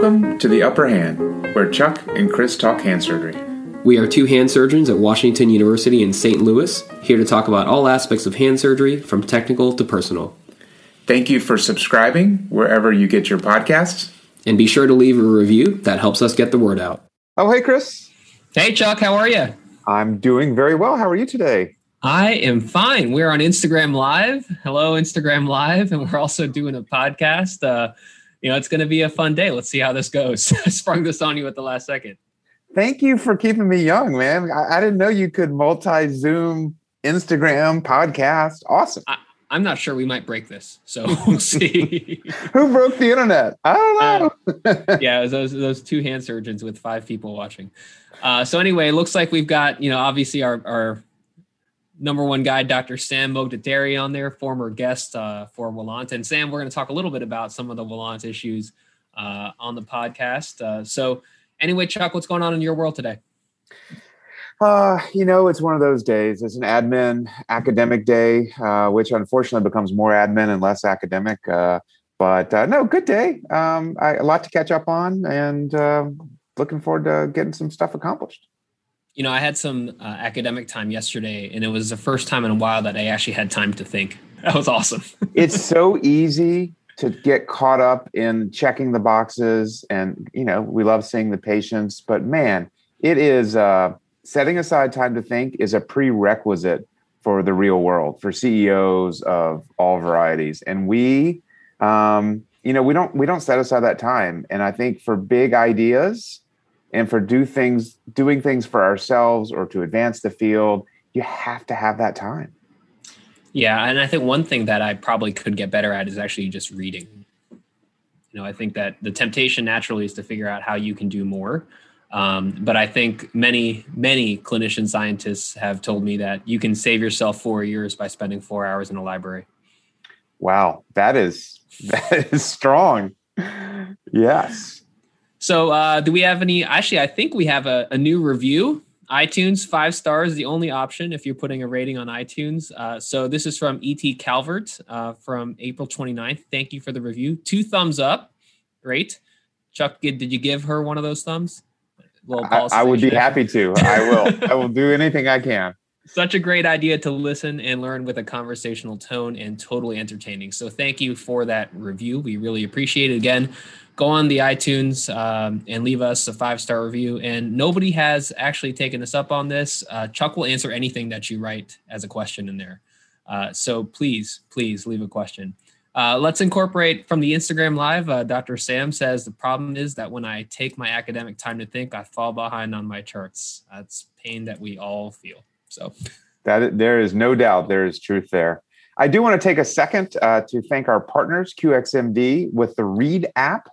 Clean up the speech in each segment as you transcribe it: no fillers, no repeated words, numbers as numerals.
Welcome to The Upper Hand, where Chuck and Chris talk hand surgery. We are two hand surgeons at Washington University in St. Louis, here to talk about all aspects of hand surgery, from technical to personal. Thank you for subscribing wherever you get your podcasts. And be sure to leave a review. That helps us get the word out. Oh, hey, Chris. Hey, Chuck. How are you? I'm doing very well. How are you today? I am fine. We're on Instagram Live. Hello, Instagram Live. And we're also doing a podcast. It's going to be a fun day. Let's see how this goes. I sprung this on you at the last second. Thank you for keeping me young, man. I didn't know you could multi-Zoom, Instagram, podcast. Awesome. I'm not sure. We might break this. So we'll see. Who broke the internet? I don't know. Yeah, it was those two hand surgeons with 5 people watching. So anyway, it looks like we've got, obviously our number one guy, Dr. Sam Mogdadderi, on there, former guest for Wallant. And Sam, we're going to talk a little bit about some of the Wallant issues on the podcast. So anyway, Chuck, what's going on in your world today? It's one of those days. It's an academic day, which unfortunately becomes more admin and less academic. But good day. A lot to catch up on, and looking forward to getting some stuff accomplished. I had some academic time yesterday, and it was the first time in a while that I actually had time to think. That was awesome. It's so easy to get caught up in checking the boxes, and, we love seeing the patients, but man, it is setting aside time to think is a prerequisite for the real world, for CEOs of all varieties. And we don't set aside that time. And I think for big ideas, and for doing things for ourselves or to advance the field, you have to have that time. Yeah, and I think one thing that I probably could get better at is actually just reading. I think that the temptation naturally is to figure out how you can do more. But I think many, many clinician scientists have told me that you can save yourself 4 years by spending 4 hours in a library. Wow, that is strong. Yes. So do we have any? Actually, I think we have a new review. iTunes, 5 stars, the only option if you're putting a rating on iTunes. So this is from E.T. Calvert from April 29th. Thank you for the review. 2 thumbs up. Great. Chuck, did you give her one of those thumbs? I would be happy to. I will. I will do anything I can. Such a great idea to listen and learn with a conversational tone, and totally entertaining. So thank you for that review. We really appreciate it. Again, go on the iTunes and leave us a 5-star review. And nobody has actually taken us up on this. Chuck will answer anything that you write as a question in there. So please leave a question. Let's incorporate from the Instagram Live. Dr. Sam says, the problem is that when I take my academic time to think, I fall behind on my charts. That's pain that we all feel. So that there is no doubt there is truth there. I do want to take a second to thank our partners, QXMD, with the Read app.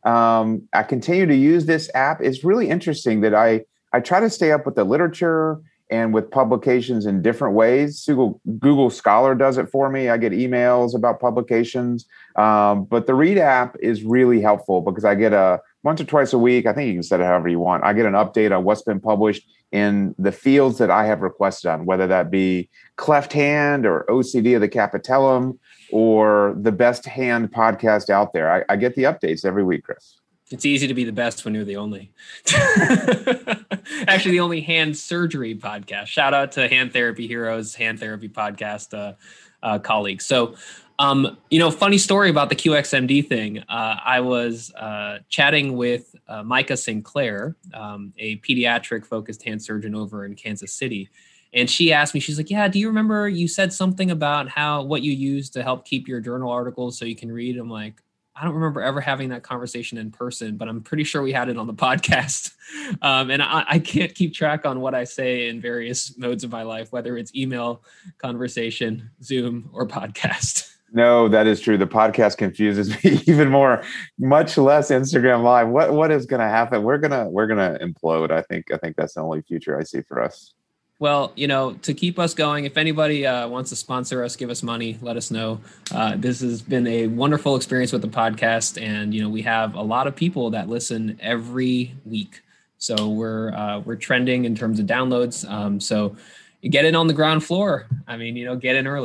I continue to use this app. It's really interesting that I try to stay up with the literature and with publications in different ways. Google Scholar does it for me. I get emails about publications. But the Read app is really helpful because I get once or twice a week, I think you can set it however you want, I get an update on what's been published in the fields that I have requested on, whether that be cleft hand or OCD of the capitellum or the best hand podcast out there. I get the updates every week, Chris. It's easy to be the best when you're the only. Actually, the only hand surgery podcast. Shout out to Hand Therapy Heroes, Hand Therapy Podcast colleagues. So, funny story about the QXMD thing. I was chatting with Micah Sinclair, a pediatric-focused hand surgeon over in Kansas City. And she asked me, she's like, yeah, do you remember you said something about what you use to help keep your journal articles so you can read? I'm like, I don't remember ever having that conversation in person, but I'm pretty sure we had it on the podcast. And I can't keep track on what I say in various modes of my life, whether it's email, conversation, Zoom, or podcast. No, that is true. The podcast confuses me even more, much less Instagram Live. What is going to happen? We're gonna implode. I think that's the only future I see for us. Well, to keep us going, if anybody wants to sponsor us, give us money, let us know. This has been a wonderful experience with the podcast. And, we have a lot of people that listen every week. So we're trending in terms of downloads. So you get in on the ground floor. I mean, get in early.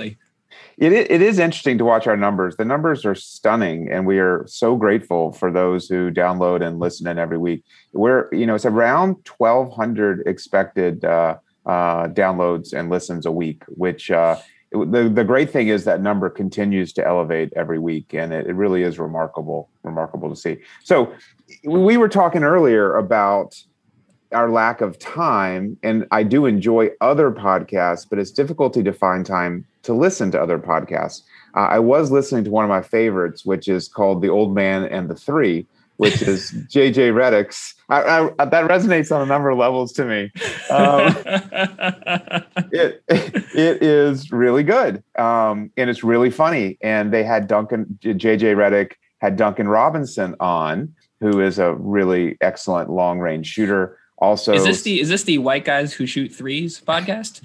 It is interesting to watch our numbers. The numbers are stunning, and we are so grateful for those who download and listen in every week. It's around 1,200 expected downloads and listens a week, which the great thing is that number continues to elevate every week, and it really is remarkable to see. So we were talking earlier about our lack of time, and I do enjoy other podcasts, but it's difficulty to find time to listen to other podcasts. I was listening to one of my favorites, which is called The Old Man and the Three, which is JJ Redick's. That resonates on a number of levels to me. It is really good, and it's really funny. And they had JJ Redick had Duncan Robinson on, who is a really excellent long range shooter. Also, is this the white guys who shoot threes podcast?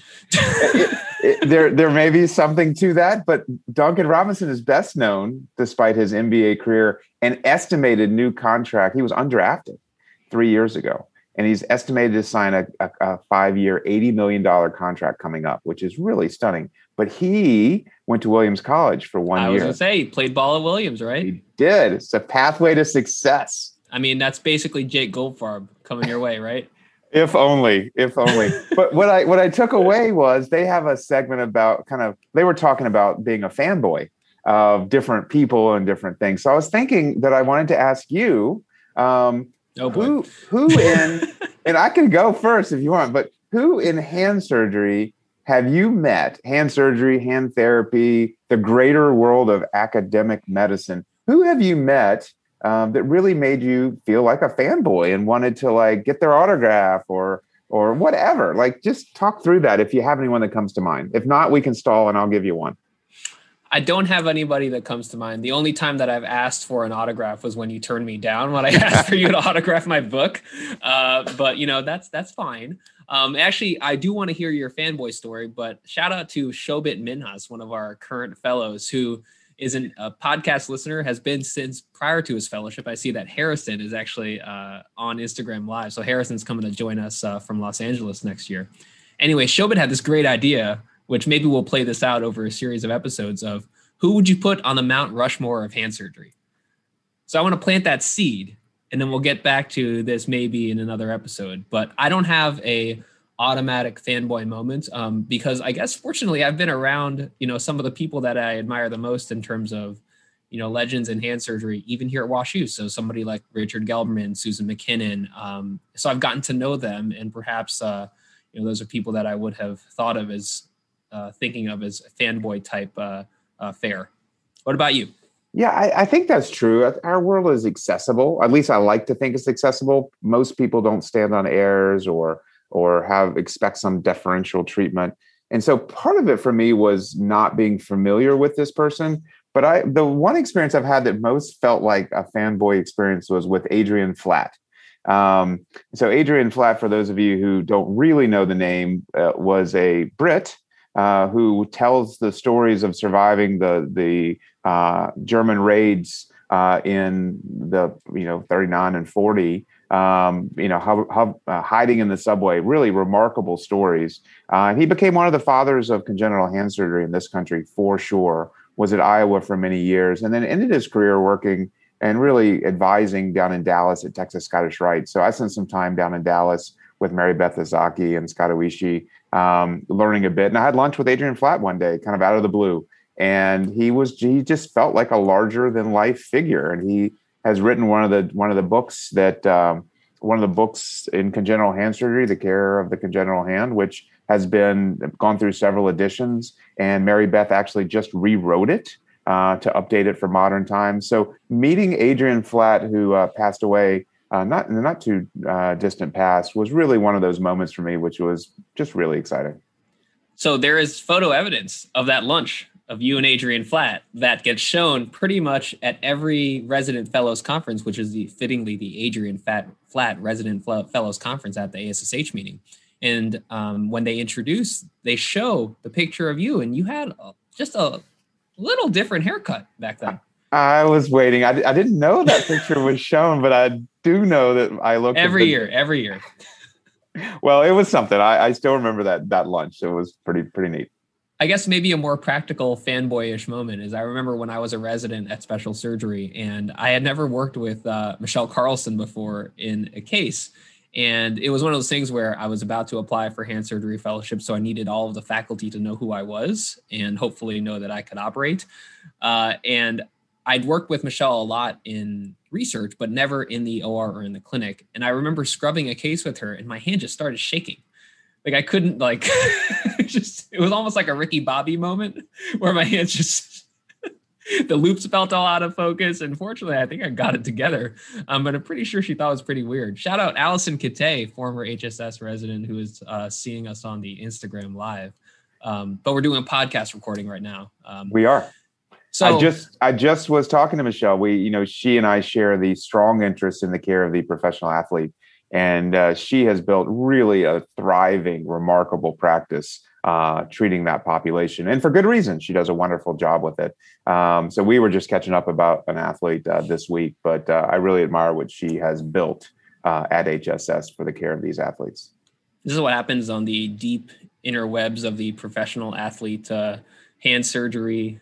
There may be something to that, but Duncan Robinson is best known, despite his NBA career, an estimated new contract. He was undrafted 3 years ago, and he's estimated to sign a 5-year, $80 million contract coming up, which is really stunning. But he went to Williams College for 1 year. I was going to say, he played ball at Williams, right? He did. It's a pathway to success. I mean, that's basically Jake Goldfarb coming your way, right? If only. But what I took away was they have a segment about they were talking about being a fanboy of different people and different things. So I was thinking that I wanted to ask you, who in, and I can go first if you want, but who in hand surgery have you met? Hand surgery, hand therapy, the greater world of academic medicine. Who have you met that really made you feel like a fanboy and wanted to get their autograph or whatever? Just talk through that if you have anyone that comes to mind. If not, we can stall and I'll give you one. I don't have anybody that comes to mind. The only time that I've asked for an autograph was when you turned me down when I asked for you to autograph my book. But that's fine. Actually, I do want to hear your fanboy story, but shout out to Shobit Minhas, one of our current fellows who isn't a podcast listener, has been since prior to his fellowship. I see that Harrison is actually on Instagram Live. So Harrison's coming to join us from Los Angeles next year. Anyway, Shobit had this great idea, which maybe we'll play this out over a series of episodes of who would you put on the Mount Rushmore of hand surgery? So I want to plant that seed, and then we'll get back to this maybe in another episode. But I don't have a automatic fanboy moment because I guess fortunately I've been around some of the people that I admire the most in terms of legends in hand surgery, even here at WashU. So somebody like Richard Gelberman, Susan McKinnon. So I've gotten to know them, and perhaps those are people that I would have thought of as thinking of as fanboy type fare. What about you? Yeah, I think that's true. Our world is accessible. At least I like to think it's accessible. Most people don't stand on airs or expect some deferential treatment. And so part of it for me was not being familiar with this person. But the one experience I've had that most felt like a fanboy experience was with Adrian Flatt. So Adrian Flatt, for those of you who don't really know the name, was a Brit who tells the stories of surviving the German raids in the 39 and 40. Hiding in the subway, really remarkable stories. He became one of the fathers of congenital hand surgery in this country, for sure. Was at Iowa for many years, and then ended his career working and really advising down in Dallas at Texas Scottish Rite. So I spent some time down in Dallas with Mary Beth Izaki and Scott Oishi, learning a bit. And I had lunch with Adrian Flatt one day, kind of out of the blue. And he just felt like a larger than life figure. And he has written one of the books in congenital hand surgery, The Care of the Congenital Hand, which has gone through several editions. And Mary Beth actually just rewrote it to update it for modern times. So meeting Adrian Flatt, who passed away not too distant past, was really one of those moments for me, which was just really exciting. So there is photo evidence of that lunch of you and Adrian Flatt that gets shown pretty much at every Resident Fellows Conference, which is fittingly the Adrian Flatt Resident Fellows Conference at the ASSH meeting. And when they show the picture of you, and you had just a little different haircut back then. I was waiting. I didn't know that picture was shown, but I do know that I looked every year. Well, it was something. I still remember that lunch. It was pretty neat. I guess maybe a more practical fanboyish moment is I remember when I was a resident at Special Surgery, and I had never worked with Michelle Carlson before in a case. And it was one of those things where I was about to apply for hand surgery fellowship. So I needed all of the faculty to know who I was and hopefully know that I could operate. And I'd worked with Michelle a lot in research, but never in the OR or in the clinic. And I remember scrubbing a case with her and my hand just started shaking. Like I couldn't it was almost like a Ricky Bobby moment where my hands just, the loops felt all out of focus. And fortunately, I think I got it together. But I'm pretty sure she thought it was pretty weird. Shout out Allison Kate, former HSS resident who is seeing us on the Instagram live. But we're doing a podcast recording right now. We are. So I just was talking to Michelle. She and I share the strong interest in the care of the professional athlete. And she has built really a thriving, remarkable practice treating that population. And for good reason. She does a wonderful job with it. So we were just catching up about an athlete this week, but I really admire what she has built at HSS for the care of these athletes. This is what happens on the deep interwebs of the professional athlete hand surgery.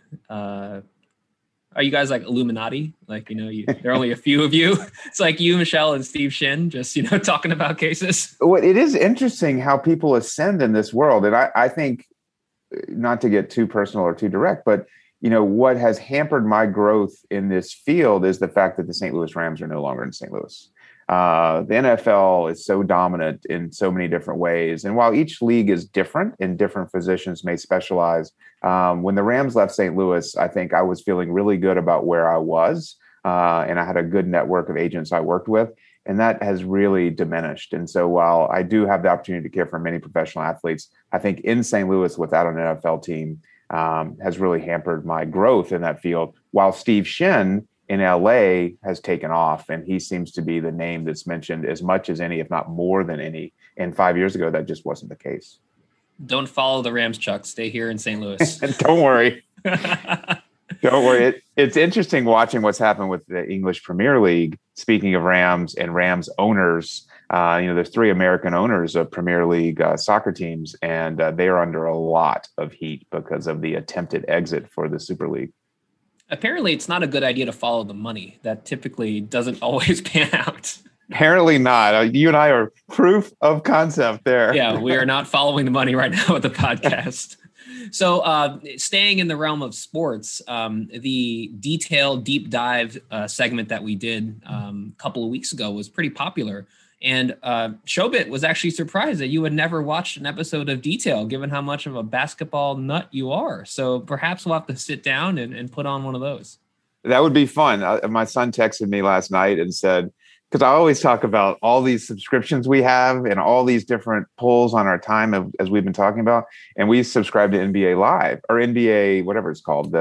Are you guys like Illuminati? Like, there are only a few of you. It's like you, Michelle, and Steve Shin, just, talking about cases. Well, it is interesting how people ascend in this world. And I think, not to get too personal or too direct, but, what has hampered my growth in this field is the fact that the St. Louis Rams are no longer in St. Louis. The NFL is so dominant in so many different ways. And while each league is different and different physicians may specialize, when the Rams left St. Louis, I think I was feeling really good about where I was. And I had a good network of agents I worked with. And that has really diminished. And so while I do have the opportunity to care for many professional athletes, I think in St. Louis without an NFL team has really hampered my growth in that field. While Steve Shin in LA has taken off, and he seems to be the name that's mentioned as much as any, if not more than any. And 5 years ago, that just wasn't the case. Don't follow the Rams, Chuck. Stay here in St. Louis. Don't worry. Don't worry. It's interesting watching what's happened with the English Premier League. Speaking of Rams and Rams owners, there's 3 American owners of Premier League soccer teams, and they are under a lot of heat because of the attempted exit for the Super League. Apparently, it's not a good idea to follow the money. That typically doesn't always pan out. Apparently not. You and I are proof of concept there. Yeah, we are not following the money right now with the podcast. So staying in the realm of sports, the detailed deep dive segment that we did a couple of weeks ago was pretty popular. And Showbit was actually surprised that you had never watched an episode of Detail, given how much of a basketball nut you are. So perhaps we'll have to sit down and put on one of those. That would be fun. My son texted me last night and said, because I always talk about all these subscriptions we have and all these different pulls on our time as we've been talking about. And we subscribe to NBA Live or NBA, whatever it's called.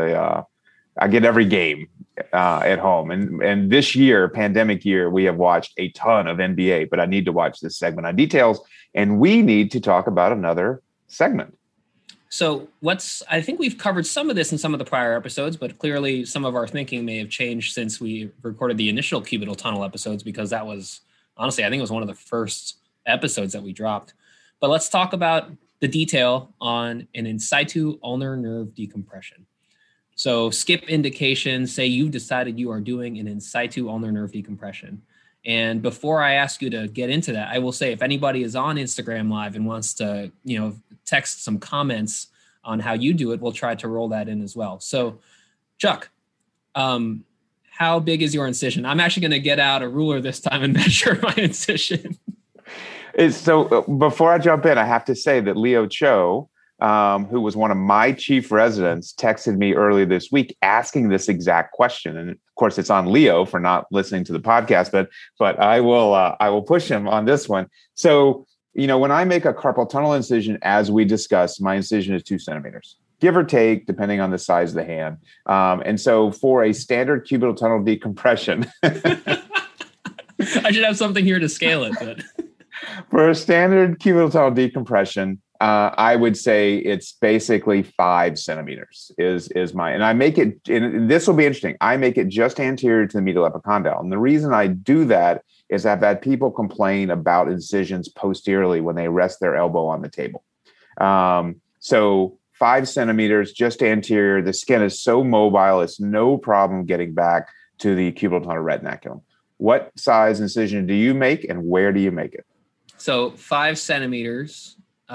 I get every game at home. And this year, pandemic year, we have watched a ton of NBA, but I need to watch this segment on Details. And we need to talk about another segment. So I think we've covered some of this in some of the prior episodes, but clearly some of our thinking may have changed since we recorded the initial Cubital Tunnel episodes, because that was, honestly, I think it was one of the first episodes that we dropped. But let's talk about the detail on an in situ ulnar nerve decompression. So skip indication, say you've decided you are doing an in situ ulnar nerve decompression. And before I ask you to get into that, I will say if anybody is on Instagram Live and wants to, text some comments on how you do it, we'll try to roll that in as well. So Chuck, how big is your incision? I'm actually going to get out a ruler this time and measure my incision. So before I jump in, I have to say that Leo Cho, who was one of my chief residents, texted me earlier this week asking this exact question. And of course, it's on Leo for not listening to the podcast, but I will push him on this one. So, when I make a carpal tunnel incision, as we discussed, my incision is 2 centimeters, give or take, depending on the size of the hand. And so for a standard cubital tunnel decompression, I should have something here to scale it. But for a standard cubital tunnel decompression, I would say it's basically 5 centimeters is my, and I make it, and this will be interesting. I make it just anterior to the medial epicondyle. And the reason I do that is I've had people complain about incisions posteriorly when they rest their elbow on the table. So 5 centimeters just anterior. The skin is so mobile, it's no problem getting back to the cubital tunnel retinaculum. What size incision do you make and where do you make it? So 5 centimeters,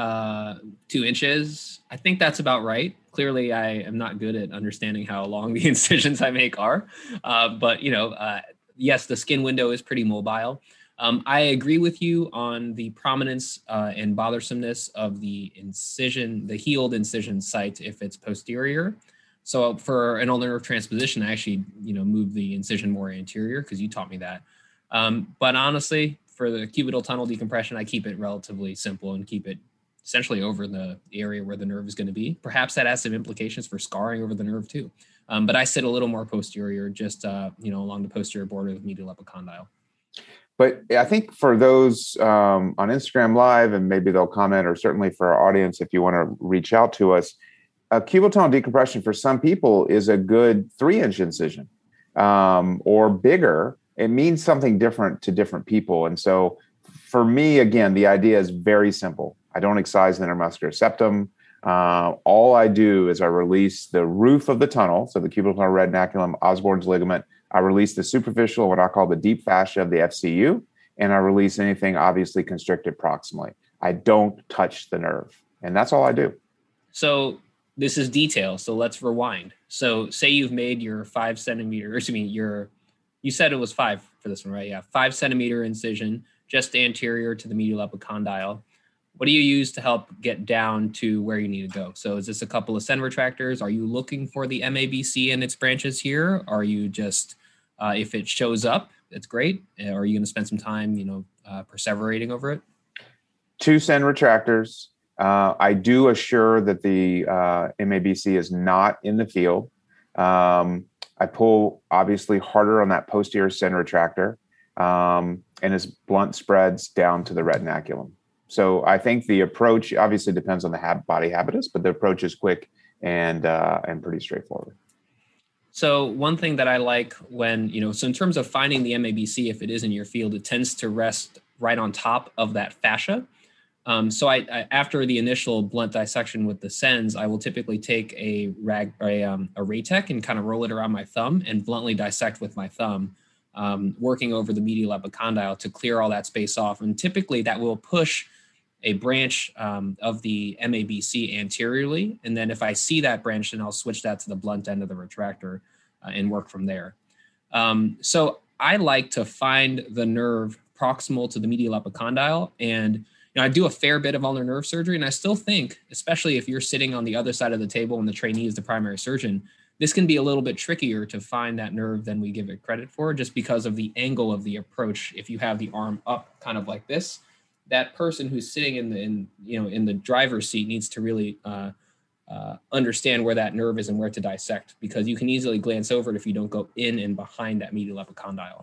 2 inches. I think that's about right. Clearly, I am not good at understanding how long the incisions I make are. But, yes, the skin window is pretty mobile. I agree with you on the prominence and bothersomeness of the incision, the healed incision site if it's posterior. So for an ulnar nerve transposition, I actually, move the incision more anterior because you taught me that. But honestly, for the cubital tunnel decompression, I keep it relatively simple and keep it essentially over the area where the nerve is going to be. Perhaps that has some implications for scarring over the nerve too. But I sit a little more posterior, just, along the posterior border of the medial epicondyle. But I think for those on Instagram Live, and maybe they'll comment, or certainly for our audience, if you want to reach out to us, a cubital tunnel decompression for some people is a good 3-inch incision or bigger. It means something different to different people. And so for me, again, the idea is very simple. I don't excise the intermuscular septum. All I do is I release the roof of the tunnel, so the cubital tunnel retinaculum, Osborn's ligament. I release the superficial, what I call the deep fascia of the FCU, and I release anything obviously constricted proximally. I don't touch the nerve, and that's all I do. So this is detail. So let's rewind. So say you've made your 5 centimeters. You said it was 5 for this one, right? Yeah, 5 centimeter incision just anterior to the medial epicondyle. What do you use to help get down to where you need to go? So is this a couple of Sen retractors? Are you looking for the MABC and its branches here? Are you just, if it shows up, it's great. Or are you going to spend some time, perseverating over it? 2 Sen retractors. I do assure that the MABC is not in the field. I pull obviously harder on that posterior Sen retractor, and as blunt spreads down to the retinaculum. So I think the approach obviously depends on the body habitus, but the approach is quick and pretty straightforward. So one thing that I like when, so in terms of finding the MABC, if it is in your field, it tends to rest right on top of that fascia. So I after the initial blunt dissection with the Sens, I will typically take a Raytech and kind of roll it around my thumb and bluntly dissect with my thumb, working over the medial epicondyle to clear all that space off. And typically that will push a branch of the MABC anteriorly. And then if I see that branch, then I'll switch that to the blunt end of the retractor and work from there. So I like to find the nerve proximal to the medial epicondyle. And I do a fair bit of ulnar nerve surgery, and I still think, especially if you're sitting on the other side of the table and the trainee is the primary surgeon, this can be a little bit trickier to find that nerve than we give it credit for, just because of the angle of the approach. If you have the arm up kind of like this, that person who's sitting in the driver's seat needs to really understand where that nerve is and where to dissect, because you can easily glance over it if you don't go in and behind that medial epicondyle.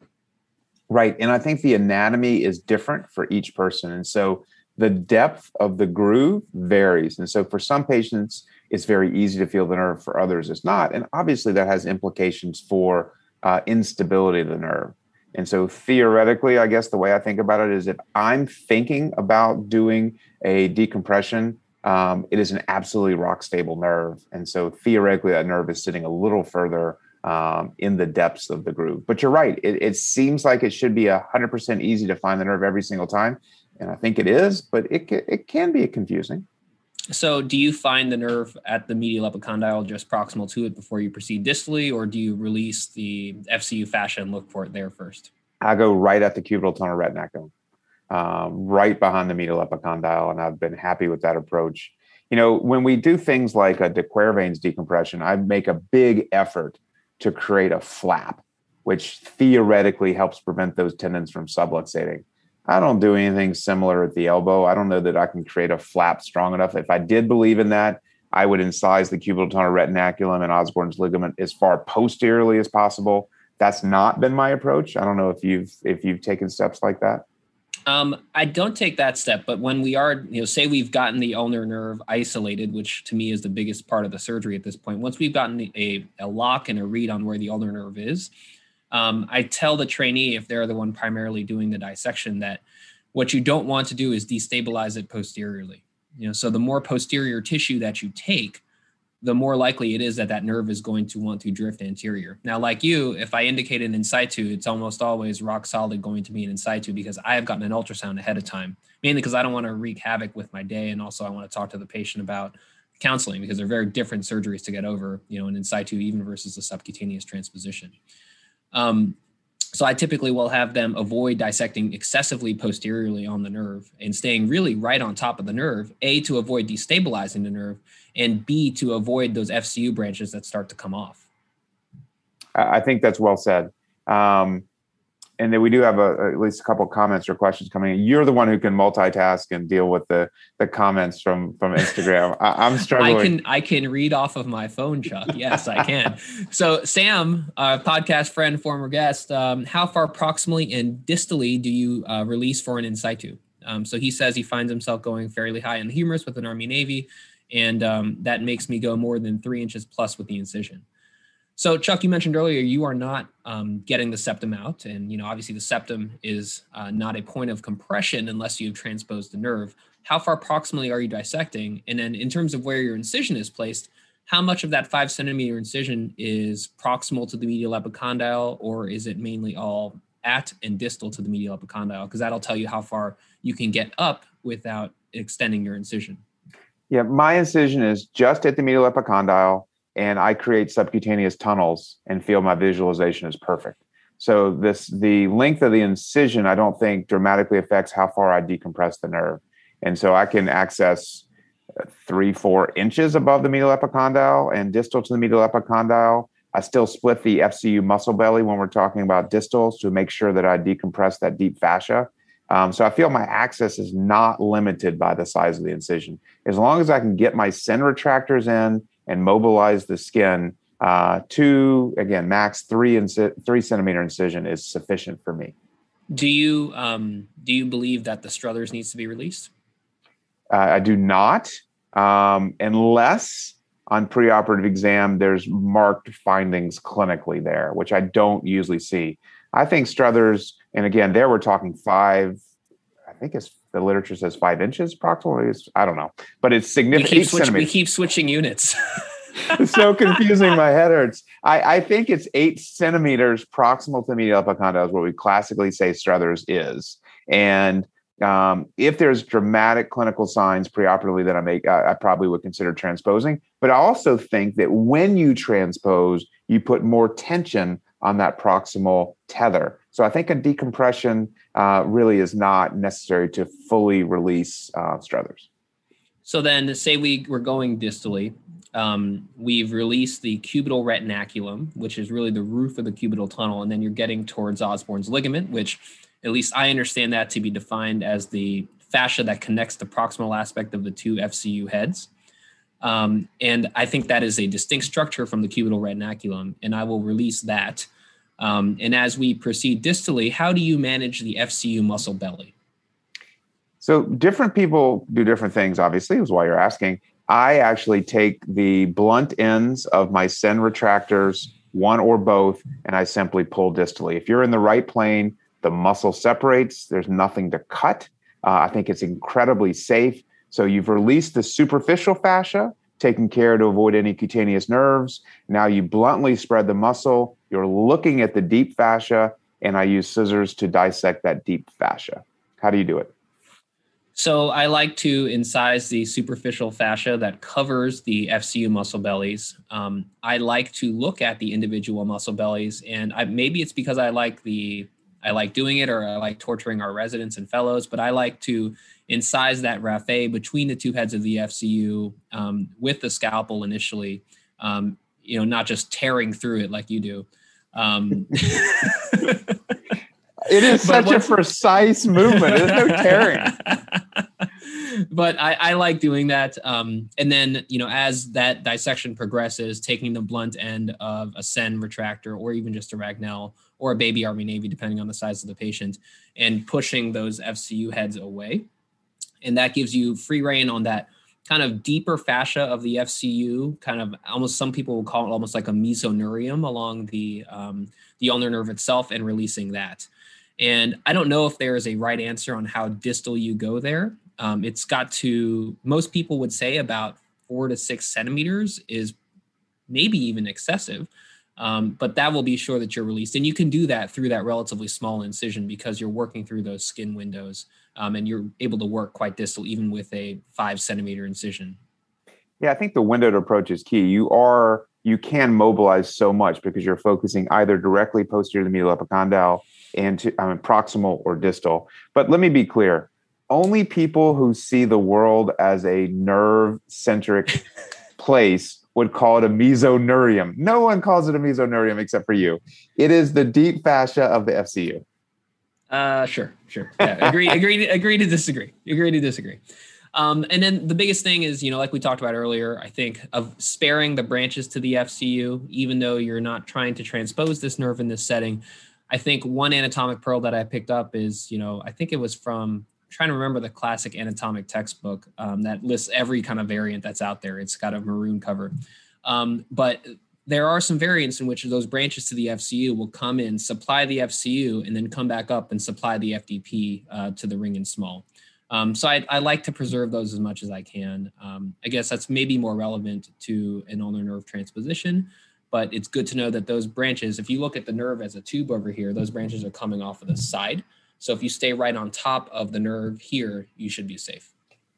Right. And I think the anatomy is different for each person. And so the depth of the groove varies. And so for some patients, it's very easy to feel the nerve. For others, it's not. And obviously that has implications for instability of the nerve. And so theoretically, I guess the way I think about it is if I'm thinking about doing a decompression, it is an absolutely rock stable nerve. And so theoretically, that nerve is sitting a little further in the depths of the groove. But you're right. It seems like it should be 100% easy to find the nerve every single time. And I think it is, but it can be confusing. So do you find the nerve at the medial epicondyle just proximal to it before you proceed distally, or do you release the FCU fascia and look for it there first? I go right at the cubital tunnel retinaculum, right behind the medial epicondyle, and I've been happy with that approach. When we do things like a de Quervain's decompression, I make a big effort to create a flap, which theoretically helps prevent those tendons from subluxating. I don't do anything similar at the elbow. I don't know that I can create a flap strong enough. If I did believe in that, I would incise the cubital tunnel retinaculum and Osborn's ligament as far posteriorly as possible. That's not been my approach. I don't know if you've taken steps like that. I don't take that step, but when we are, say we've gotten the ulnar nerve isolated, which to me is the biggest part of the surgery at this point. Once we've gotten a lock and a read on where the ulnar nerve is, I tell the trainee, if they're the one primarily doing the dissection, that what you don't want to do is destabilize it posteriorly. So the more posterior tissue that you take, the more likely it is that that nerve is going to want to drift anterior. Now, like you, if I indicate an in situ, it's almost always rock solid going to be an in situ because I have gotten an ultrasound ahead of time, mainly because I don't want to wreak havoc with my day. And also I want to talk to the patient about counseling because they're very different surgeries to get over, an in situ even versus a subcutaneous transposition. So I typically will have them avoid dissecting excessively posteriorly on the nerve and staying really right on top of the nerve, A, to avoid destabilizing the nerve, and B, to avoid those FCU branches that start to come off. I think that's well said. And then we do have at least a couple of comments or questions coming in. You're the one who can multitask and deal with the comments from Instagram. I'm struggling. I can read off of my phone, Chuck. Yes, I can. So Sam, podcast friend, former guest, how far proximally and distally do you release for an in situ? So he says he finds himself going fairly high in the humerus with an Army-Navy, and that makes me go more than 3 inches plus with the incision. So Chuck, you mentioned earlier, you are not getting the septum out. And, obviously the septum is not a point of compression unless you've transposed the nerve. How far proximally are you dissecting? And then in terms of where your incision is placed, how much of that 5 centimeter incision is proximal to the medial epicondyle, or is it mainly all at and distal to the medial epicondyle? Because that'll tell you how far you can get up without extending your incision. Yeah, my incision is just at the medial epicondyle, and I create subcutaneous tunnels and feel my visualization is perfect. So the length of the incision, I don't think dramatically affects how far I decompress the nerve. And so I can access 3-4 inches above the medial epicondyle and distal to the medial epicondyle. I still split the FCU muscle belly when we're talking about distals to make sure that I decompress that deep fascia. So I feel my access is not limited by the size of the incision. As long as I can get my Sen retractors in and mobilize the skin to, again, max 3 centimeter incision is sufficient for me. Do you believe that the Struthers needs to be released? I do not, unless on preoperative exam there's marked findings clinically there, which I don't usually see. I think Struthers, and again, there we're talking 5. I think the literature says 5 inches approximately. I don't know, but it's significant. We keep switching units. It's so confusing. My head hurts. I think it's 8 centimeters proximal to the medial epicondyle is what we classically say Struthers is. And if there's dramatic clinical signs preoperatively that I probably would consider transposing. But I also think that when you transpose, you put more tension on that proximal tether. So I think a decompression really is not necessary to fully release Struthers. So then say we're going distally. We've released the cubital retinaculum, which is really the roof of the cubital tunnel. And then you're getting towards Osborne's ligament, which at least I understand that to be defined as the fascia that connects the proximal aspect of the 2 FCU heads. And I think that is a distinct structure from the cubital retinaculum, and I will release that. And as we proceed distally, how do you manage the FCU muscle belly? So different people do different things, obviously, is why you're asking. I actually take the blunt ends of my Sen retractors, one or both, and I simply pull distally. If you're in the right plane, the muscle separates. There's nothing to cut. I think it's incredibly safe. So you've released the superficial fascia, taking care to avoid any cutaneous nerves. Now you bluntly spread the muscle. You're looking at the deep fascia, and I use scissors to dissect that deep fascia. How do you do it? So I like to incise the superficial fascia that covers the FCU muscle bellies. I like to look at the individual muscle bellies, and maybe it's because I like doing it, or I like torturing our residents and fellows, but I like to incise that raphe between the 2 heads of the FCU with the scalpel initially, not just tearing through it like you do. It is such a precise movement. There's no tearing. But I like doing that. And then, as that dissection progresses, taking the blunt end of a Sen retractor or even just a Ragnell or a baby Army-Navy, depending on the size of the patient, and pushing those FCU heads away. And that gives you free rein on that kind of deeper fascia of the FCU, kind of almost, some people will call it almost like a mesoneurium along the ulnar nerve itself, and releasing that. And I don't know if there is a right answer on how distal you go there. It's got to, most people would say about 4 to 6 centimeters is maybe even excessive. But that will be sure that you're released. And you can do that through that relatively small incision because you're working through those skin windows, and you're able to work quite distal even with a 5 centimeter incision. Yeah, I think the windowed approach is key. You can mobilize so much because you're focusing either directly posterior to the medial epicondyle and proximal or distal. But let me be clear. Only people who see the world as a nerve-centric place would call it a mesoneurium. No one calls it a mesoneurium except for you. It is the deep fascia of the FCU. Sure. Yeah, agree to disagree. And then the biggest thing is, like we talked about earlier, I think of sparing the branches to the FCU, even though you're not trying to transpose this nerve in this setting. I think one anatomic pearl that I picked up is, I think it was from, I'm trying to remember the classic anatomic textbook that lists every kind of variant that's out there. It's got a maroon cover. But there are some variants in which those branches to the FCU will come in, supply the FCU, and then come back up and supply the FDP to the ring and small. So I like to preserve those as much as I can. I guess that's maybe more relevant to an ulnar nerve transposition, but it's good to know that those branches, if you look at the nerve as a tube over here, those branches are coming off of the side. So if you stay right on top of the nerve here, you should be safe.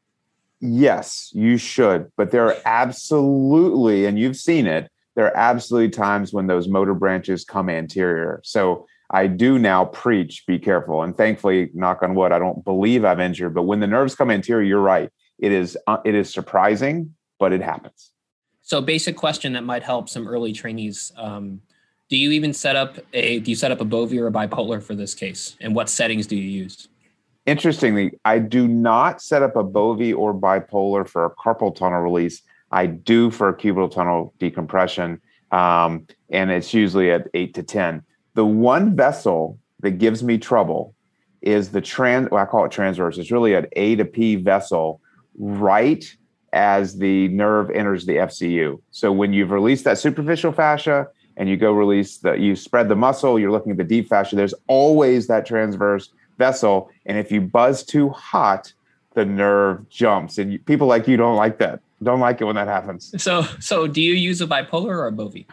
Yes, you should. But there are absolutely, and you've seen it, there are absolutely times when those motor branches come anterior. So I do now preach, be careful. And thankfully, knock on wood, I don't believe I've injured. But when the nerves come anterior, you're right. It is surprising, but it happens. So basic question that might help some early trainees. Do you set up a Bovie or a bipolar for this case? And what settings do you use? Interestingly, I do not set up a Bovie or bipolar for a carpal tunnel release. I do for a cubital tunnel decompression. And it's usually at 8 to 10. The one vessel that gives me trouble is I call it transverse. It's really an A to P vessel right as the nerve enters the FCU. So when you've released that superficial fascia and you go you spread the muscle, you're looking at the deep fascia, there's always that transverse vessel. And if you buzz too hot, the nerve jumps. And people like you don't like that. Don't like it when that happens. So do you use a bipolar or a Bovie?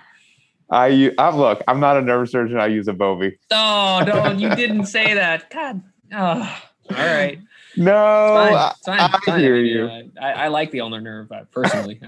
Look, I'm not a neurosurgeon. I use a Bovie. No, you didn't say that. God. Oh, all right. No, it's fine. I hear you. I like the ulnar nerve personally.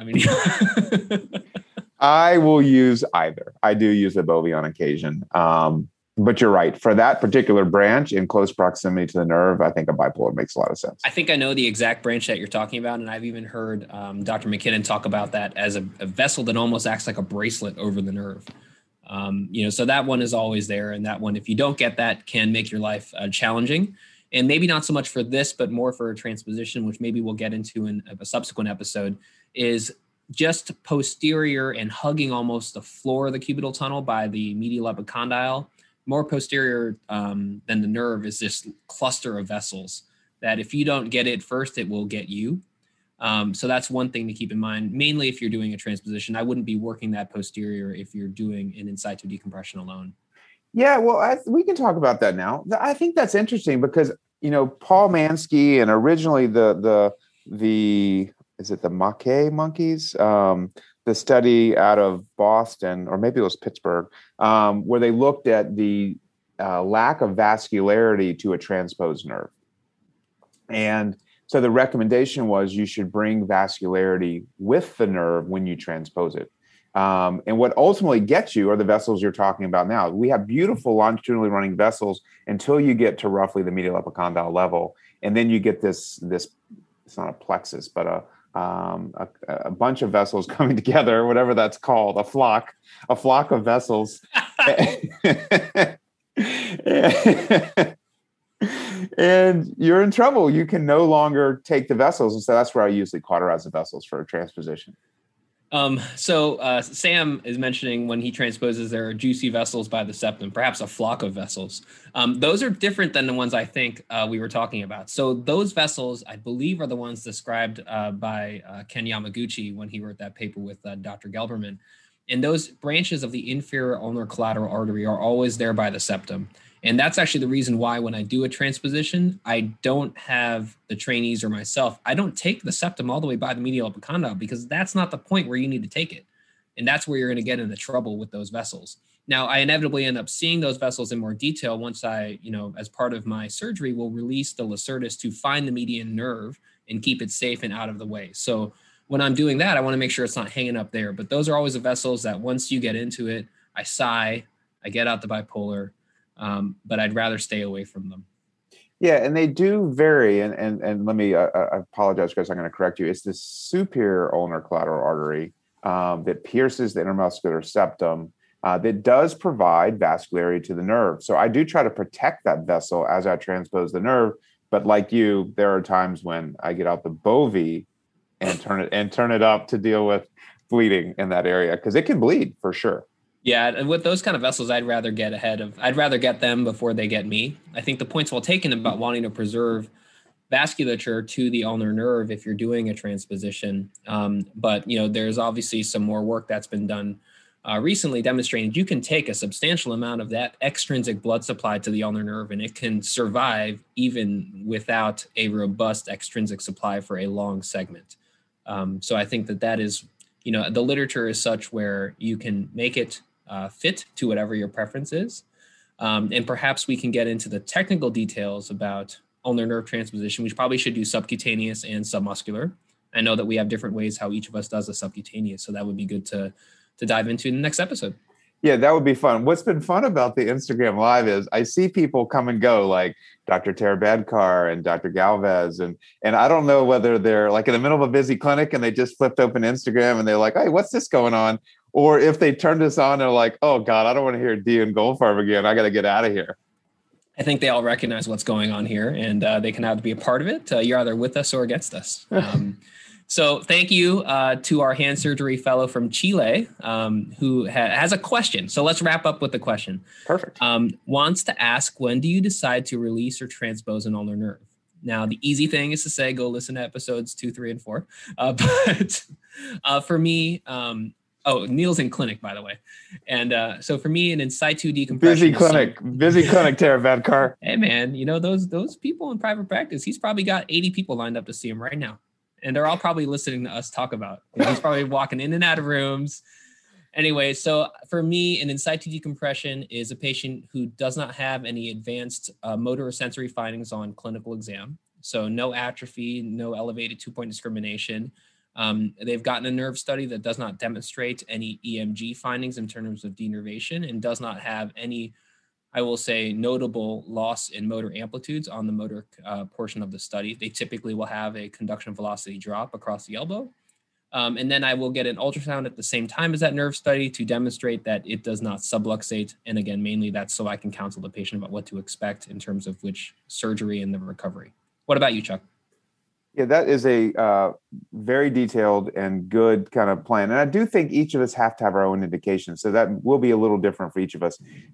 I will use either. I do use a Bovie on occasion. But you're right. For that particular branch in close proximity to the nerve, I think a bipolar makes a lot of sense. I think I know the exact branch that you're talking about. And I've even heard Dr. McKinnon talk about that as a vessel that almost acts like a bracelet over the nerve. So that one is always there. And that one, if you don't get that, can make your life challenging. And maybe not so much for this, but more for a transposition, which maybe we'll get into in a subsequent episode, is just posterior and hugging almost the floor of the cubital tunnel by the medial epicondyle. More posterior than the nerve is this cluster of vessels that if you don't get it first, it will get you. So that's one thing to keep in mind, mainly if you're doing a transposition. I wouldn't be working that posterior if you're doing an in situ decompression alone. Yeah, well, we can talk about that now. I think that's interesting because, Paul Mansky and originally the is it the Mackay monkeys? The study out of Boston, or maybe it was Pittsburgh, where they looked at the lack of vascularity to a transposed nerve. And so the recommendation was you should bring vascularity with the nerve when you transpose it. And what ultimately gets you are the vessels you're talking about now. We have beautiful longitudinally running vessels until you get to roughly the medial epicondyle level. And then you get this it's not a plexus, but a bunch of vessels coming together, whatever that's called, a flock of vessels. And you're in trouble. You can no longer take the vessels. And so that's where I usually cauterize the vessels for a transposition. So Sam is mentioning when he transposes, there are juicy vessels by the septum, perhaps a flock of vessels. Those are different than the ones I think we were talking about. So those vessels, I believe, are the ones described by Ken Yamaguchi when he wrote that paper with Dr. Gelberman. And those branches of the inferior ulnar collateral artery are always there by the septum. And that's actually the reason why when I do a transposition, I don't have the trainees or myself, I don't take the septum all the way by the medial epicondyle, because that's not the point where you need to take it. And that's where you're going to get into trouble with those vessels. Now, I inevitably end up seeing those vessels in more detail once I, as part of my surgery, will release the Lacertus to find the median nerve and keep it safe and out of the way. So when I'm doing that, I want to make sure it's not hanging up there. But those are always the vessels that once you get into it, I sigh, I get out the bipolar, but I'd rather stay away from them. Yeah, and they do vary. And let me, I apologize, Chris, I'm going to correct you. It's the superior ulnar collateral artery that pierces the intermuscular septum that does provide vascularity to the nerve. So I do try to protect that vessel as I transpose the nerve. But like you, there are times when I get out the bovie and turn it up to deal with bleeding in that area, because it can bleed for sure. Yeah, and with those kind of vessels, I'd rather get them before they get me. I think the point's well taken about wanting to preserve vasculature to the ulnar nerve if you're doing a transposition. But there's obviously some more work that's been done recently demonstrating you can take a substantial amount of that extrinsic blood supply to the ulnar nerve, and it can survive even without a robust extrinsic supply for a long segment. So I think that is, the literature is such where you can make it fit to whatever your preference is. And perhaps we can get into the technical details about ulnar nerve transposition. We probably should do subcutaneous and submuscular. I know that we have different ways how each of us does a subcutaneous, so that would be good to dive into in the next episode. Yeah, that would be fun. What's been fun about the Instagram Live is I see people come and go, like Dr. Tara Badkar and Dr. Galvez. And I don't know whether they're like in the middle of a busy clinic and they just flipped open Instagram and they're like, hey, what's this going on? Or if they turn this on, they're like, oh, God, I don't want to hear Dean Goldfarb again. I got to get out of here. I think they all recognize what's going on here, and they can have to be a part of it. You're either with us or against us. So thank you to our hand surgery fellow from Chile who has a question. So let's wrap up with the question. Perfect. Wants to ask, when do you decide to release or transpose an ulnar nerve? Now, the easy thing is to say, go listen to episodes 2, 3, and 4. But for me, Neil's in clinic, by the way. And so for me, an in situ decompression. Busy clinic, Tara Badkar. Hey, man, those people in private practice, he's probably got 80 people lined up to see him right now. And they're all probably listening to us talk about. He's probably walking in and out of rooms. Anyway, so for me, an in situ decompression is a patient who does not have any advanced motor or sensory findings on clinical exam. So no atrophy, no elevated 2-point discrimination. They've gotten a nerve study that does not demonstrate any EMG findings in terms of denervation and does not have any, I will say, notable loss in motor amplitudes on the motor portion of the study. They typically will have a conduction velocity drop across the elbow. And then I will get an ultrasound at the same time as that nerve study to demonstrate that it does not subluxate. And again, mainly that's so I can counsel the patient about what to expect in terms of which surgery and the recovery. What about you, Chuck? Yeah, that is a very detailed and good kind of plan. And I do think each of us have to have our own indication. So that will be a little different for each of us.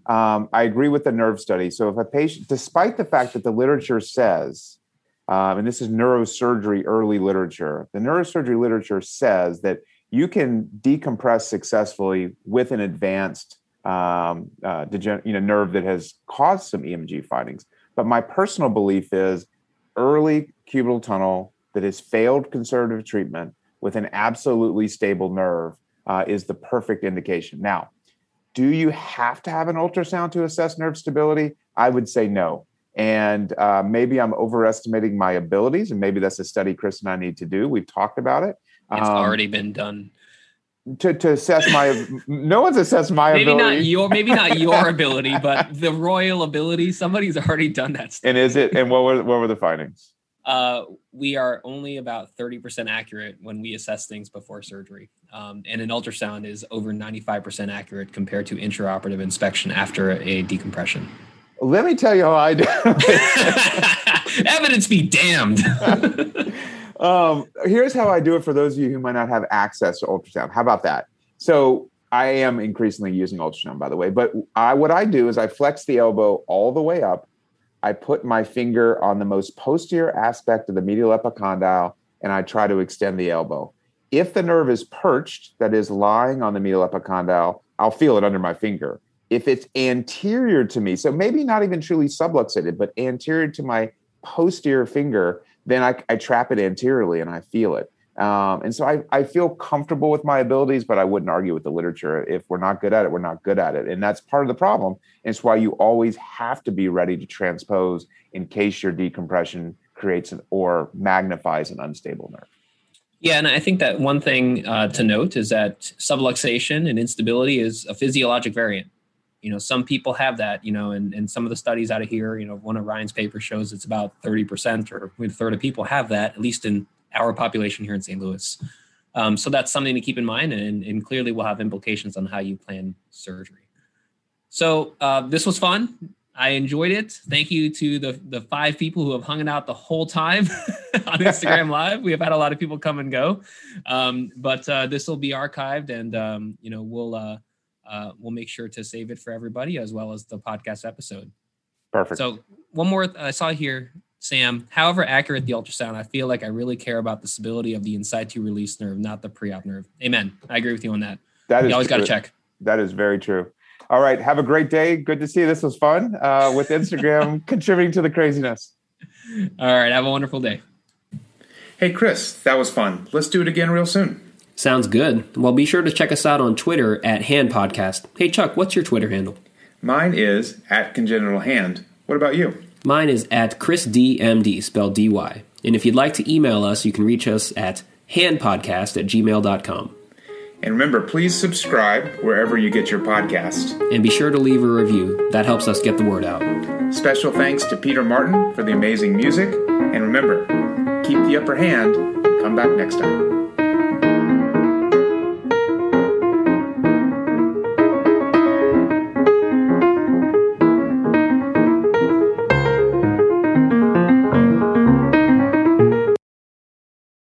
I agree with the nerve study. So if a patient, despite the fact that the literature says, and this is neurosurgery early literature, the neurosurgery literature says that you can decompress successfully with an advanced nerve that has caused some EMG findings. But my personal belief is early cubital tunnel that has failed conservative treatment with an absolutely stable nerve is the perfect indication. Now, do you have to have an ultrasound to assess nerve stability? I would say no. And maybe I'm overestimating my abilities, and maybe that's a study Chris and I need to do. We've talked about it. It's already been done. To assess no one's assessed my ability. Maybe not your ability, but the royal ability. Somebody's already done that stuff. And what were the findings? We are only about 30% accurate when we assess things before surgery. And an ultrasound is over 95% accurate compared to intraoperative inspection after a decompression. Let me tell you how I do. Evidence be damned. Here's how I do it for those of you who might not have access to ultrasound. How about that? So I am increasingly using ultrasound, by the way. But what I do is I flex the elbow all the way up. I put my finger on the most posterior aspect of the medial epicondyle, and I try to extend the elbow. If the nerve is perched, that is lying on the medial epicondyle, I'll feel it under my finger. if it's anterior to me, so maybe not even truly subluxated, but anterior to my posterior finger, then I trap it anteriorly and I feel it. And so I feel comfortable with my abilities, but I wouldn't argue with the literature. If we're not good at it, we're not good at it. And that's part of the problem. And it's why you always have to be ready to transpose in case your decompression creates or magnifies an unstable nerve. Yeah, and I think that one thing to note is that subluxation and instability is a physiologic variant. Some people have that, and some of the studies out of here, one of Ryan's papers shows it's about 30% or a third of people have that, at least in our population here in St. Louis. So that's something to keep in mind, and clearly will have implications on how you plan surgery. So this was fun. I enjoyed it. Thank you to the 5 people who have hung it out the whole time on Instagram Live. We have had a lot of people come and go, but this will be archived, and we'll make sure to save it for everybody as well as the podcast episode. Perfect. So one more I saw here, Sam. However accurate the ultrasound, I feel like I really care about the stability of the in situ release nerve, not the pre-op nerve. Amen. I agree with you on that. You always got to check. That is very true. All right. Have a great day. Good to see you. This was fun with Instagram contributing to the craziness. All right. Have a wonderful day. Hey, Chris, that was fun. Let's do it again real soon. Sounds good. Well, be sure to check us out on Twitter at Hand Podcast. Hey, Chuck, what's your Twitter handle? Mine is @CongenitalHand. What about you? Mine is @ChrisDMD, spelled D-Y. And if you'd like to email us, you can reach us at handpodcast@gmail.com. And remember, please subscribe wherever you get your podcast. And be sure to leave a review. That helps us get the word out. Special thanks to Peter Martin for the amazing music. And remember, keep the upper hand and come back next time.